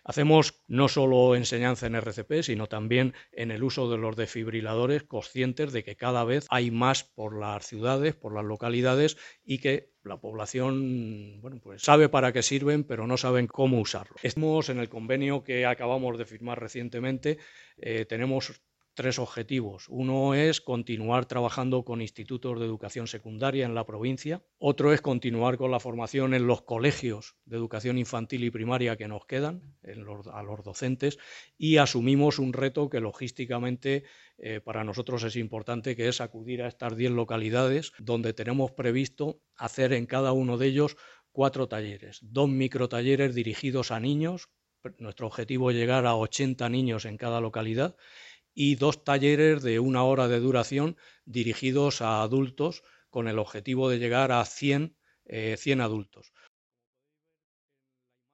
Hacemos no solo enseñanza en RCP, sino también en el uso de los desfibriladores, conscientes de que cada vez hay más por las ciudades, por las localidades, y que la población, bueno, pues sabe para qué sirven, pero no saben cómo usarlo. Estamos en el convenio que acabamos de firmar recientemente, tenemos tres objetivos. Uno es continuar trabajando con institutos de educación secundaria en la provincia. Otro es continuar con la formación en los colegios de educación infantil y primaria que nos quedan, a los docentes, y asumimos un reto que logísticamente para nosotros es importante, que es acudir a estas 10 localidades donde tenemos previsto hacer en cada uno de ellos 4 talleres, 2 microtalleres dirigidos a niños. Nuestro objetivo es llegar a 80 niños en cada localidad, y 2 talleres de 1 hora de duración dirigidos a adultos, con el objetivo de llegar a 100 adultos.